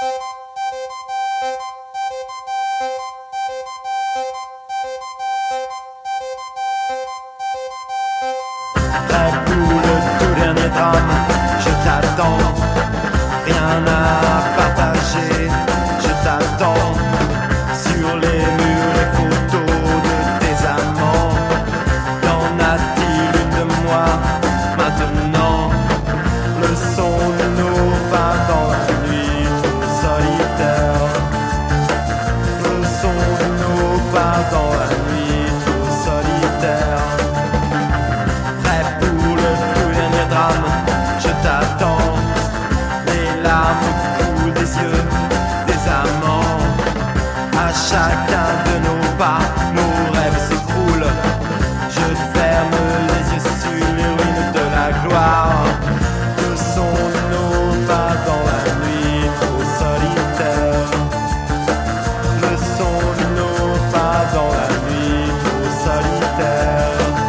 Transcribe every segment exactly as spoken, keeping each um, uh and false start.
Prêt pour le tout dernier drame, je t'attends. Rien à partager, je t'attends. Sur les murs, les photos de tes amants. Qu'en a-t-il une de moi maintenant? Le son de nos pas dans la nuit solitaire. Le son de nos pas dans la nuit solitaire. Prêt pour le tout dernier drame, je t'attends. Les larmes coulent des yeux des amants. À chacun de nos pas, nos rêves s'écroulent. Je ferme les yeux sur les ruines de la gloire. Le son de nos pas dans la nuit trop solitaire. Le son de nos pas dans la nuit trop solitaire.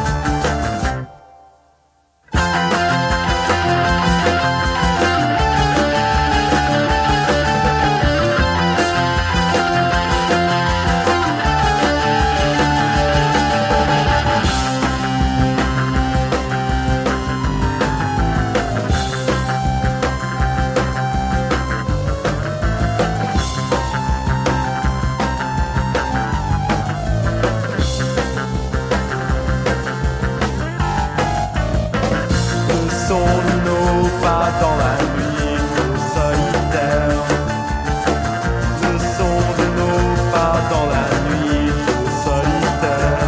Le son de nos pas dans la nuit trop solitaire. Le son de nos pas dans la nuit trop solitaire.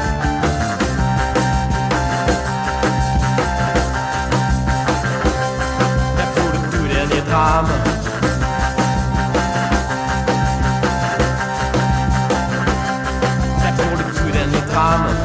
Mais pour le tout dernier drame, mais pour le tout dernier drame.